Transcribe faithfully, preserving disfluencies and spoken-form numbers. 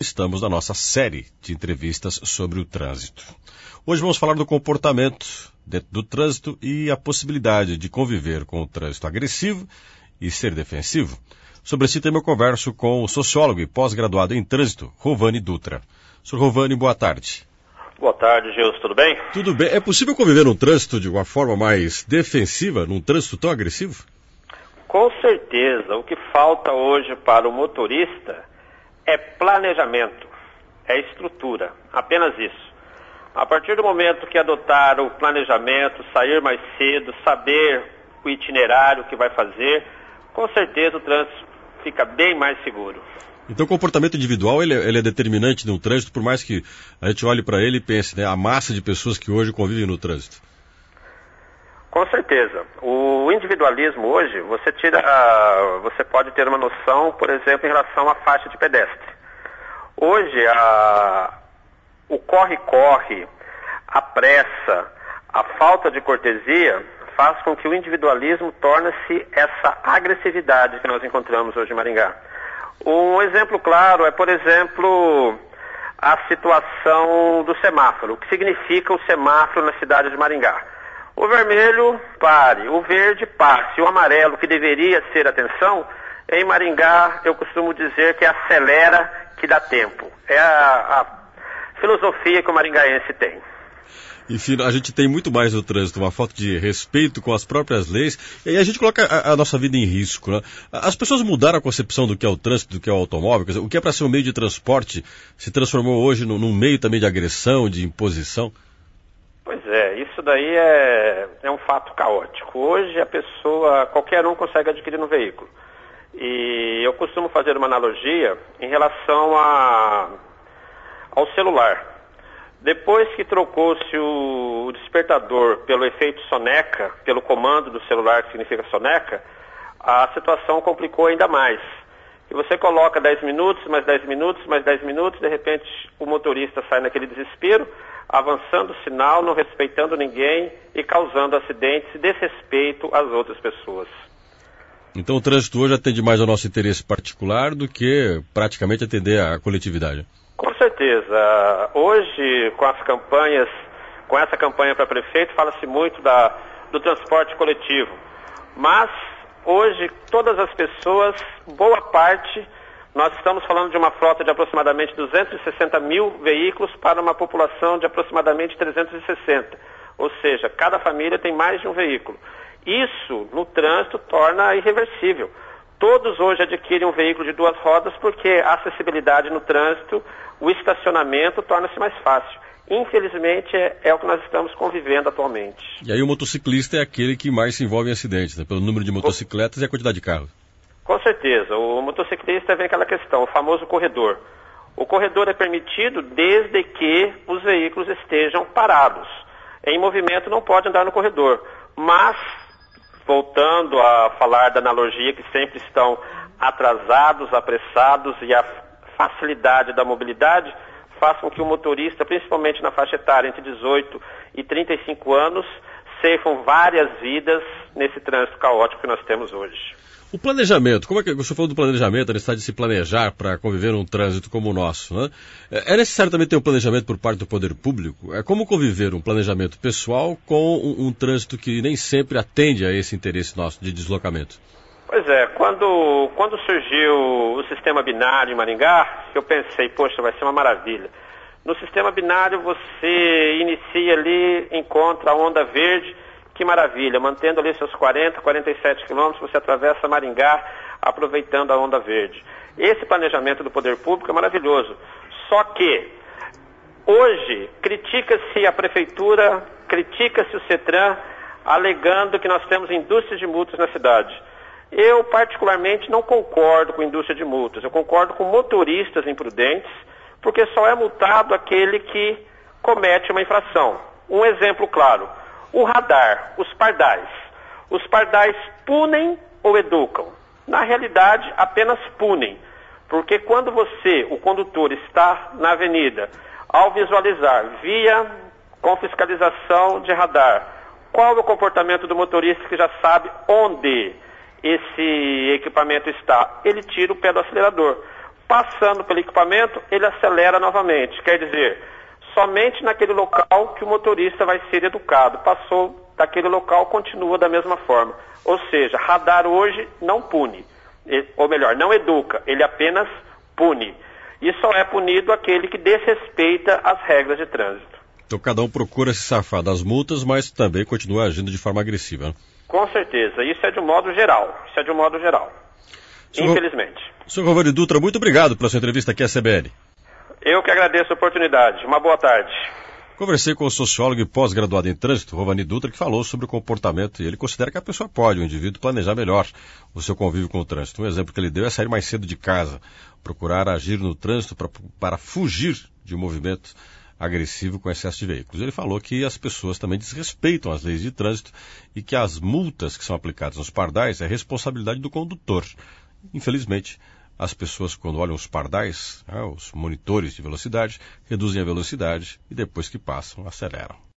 estamos na nossa série de entrevistas sobre o trânsito. Hoje vamos falar do comportamento dentro do trânsito e a possibilidade de conviver com o trânsito agressivo e ser defensivo. Sobre esse tema eu converso com o sociólogo e pós-graduado em trânsito, Rovani Dutra. senhor Rovani, boa tarde. Boa tarde, Gilson, tudo bem? Tudo bem. É possível conviver num trânsito de uma forma mais defensiva, num trânsito tão agressivo? Com certeza. O que falta hoje para o motorista é planejamento, é estrutura, apenas isso. A partir do momento que adotar o planejamento, sair mais cedo, saber o itinerário que vai fazer, com certeza o trânsito fica bem mais seguro. Então o comportamento individual ele, ele é determinante no trânsito, por mais que a gente olhe para ele e pense, né, a massa de pessoas que hoje convivem no trânsito. Com certeza. O individualismo hoje, você tira, a, você pode ter uma noção, por exemplo, em relação à faixa de pedestre. Hoje, a, o corre-corre, a pressa, a falta de cortesia faz com que o individualismo torne-se essa agressividade que nós encontramos hoje em Maringá. Um exemplo claro é, por exemplo, a situação do semáforo. O que significa o semáforo na cidade de Maringá? O vermelho, pare. O verde, passe. O amarelo, que deveria ser atenção, em Maringá eu costumo dizer que acelera, que dá tempo. É a, a filosofia que o maringaense tem. Enfim, a gente tem muito mais no trânsito, uma falta de respeito com as próprias leis, e aí a gente coloca a, a nossa vida em risco, né? As pessoas mudaram a concepção do que é o trânsito, do que é o automóvel, quer dizer, o que é para ser um meio de transporte se transformou hoje num, num meio também de agressão, de imposição? Pois é, isso daí é, é um fato caótico. Hoje a pessoa, qualquer um consegue adquirir um veículo. E eu costumo fazer uma analogia em relação a, ao celular. Depois que trocou-se o, o despertador pelo efeito soneca, pelo comando do celular que significa soneca, a situação complicou ainda mais. E você coloca dez minutos, mais dez minutos, mais dez minutos, de repente o motorista sai naquele desespero, avançando o sinal, não respeitando ninguém e causando acidentes e desrespeito às outras pessoas. Então o trânsito hoje atende mais ao nosso interesse particular do que praticamente atender à coletividade. Com certeza. Hoje, com as campanhas, com essa campanha para prefeito, fala-se muito da, do transporte coletivo. Mas hoje todas as pessoas, boa parte, nós estamos falando de uma frota de aproximadamente duzentos e sessenta mil veículos para uma população de aproximadamente trezentos e sessenta. Ou seja, cada família tem mais de um veículo. Isso, no trânsito, torna irreversível. Todos hoje adquirem um veículo de duas rodas porque a acessibilidade no trânsito, o estacionamento torna-se mais fácil. Infelizmente, é, é o que nós estamos convivendo atualmente. E aí o motociclista é aquele que mais se envolve em acidentes, né? Pelo número de motocicletas e a quantidade de carros. Com certeza. O motociclista vem aquela questão, o famoso corredor. O corredor é permitido desde que os veículos estejam parados. Em movimento não pode andar no corredor. Mas, voltando a falar da analogia que sempre estão atrasados, apressados e a facilidade da mobilidade faz com que o motorista, principalmente na faixa etária entre dezoito e trinta e cinco anos, ceifam várias vidas nesse trânsito caótico que nós temos hoje. O planejamento, como é que o senhor falou do planejamento, a necessidade de se planejar para conviver num trânsito como o nosso, né? É necessário também ter um planejamento por parte do poder público? É como conviver um planejamento pessoal com um, um trânsito que nem sempre atende a esse interesse nosso de deslocamento? Pois é, quando, quando surgiu o sistema binário em Maringá, eu pensei, poxa, vai ser uma maravilha. No sistema binário você inicia ali, encontra a onda verde, que maravilha, mantendo ali seus quarenta, quarenta e sete quilômetros, você atravessa Maringá, aproveitando a onda verde. Esse planejamento do poder público é maravilhoso. Só que, hoje, critica-se a prefeitura, critica-se o CETRAN, alegando que nós temos indústria de multas na cidade. Eu, particularmente, não concordo com a indústria de multas. Eu concordo com motoristas imprudentes, porque só é multado aquele que comete uma infração. Um exemplo claro. O radar, os pardais. Os pardais punem ou educam? Na realidade, apenas punem. Porque quando você, o condutor, está na avenida, ao visualizar via com fiscalização de radar, qual é o comportamento do motorista que já sabe onde esse equipamento está? Ele tira o pé do acelerador. Passando pelo equipamento, ele acelera novamente. Quer dizer, somente naquele local que o motorista vai ser educado. Passou daquele local, continua da mesma forma. Ou seja, radar hoje não pune. Ou melhor, não educa, ele apenas pune. E só é punido aquele que desrespeita as regras de trânsito. Então cada um procura se safar das multas, mas também continua agindo de forma agressiva, né? Com certeza, isso é de um modo geral. Isso é de um modo geral. Senhor, infelizmente. Senhor Rovani Dutra, muito obrigado pela sua entrevista aqui à C B N. Eu que agradeço a oportunidade. Uma boa tarde. Conversei com o sociólogo e pós-graduado em trânsito, Rovani Dutra, que falou sobre o comportamento e ele considera que a pessoa pode, o indivíduo, planejar melhor o seu convívio com o trânsito. Um exemplo que ele deu é sair mais cedo de casa, procurar agir no trânsito pra, para fugir de um movimento agressivo com excesso de veículos. Ele falou que as pessoas também desrespeitam as leis de trânsito e que as multas que são aplicadas nos pardais é responsabilidade do condutor. Infelizmente, as pessoas, quando olham os pardais, né, os monitores de velocidade, reduzem a velocidade e depois que passam, aceleram.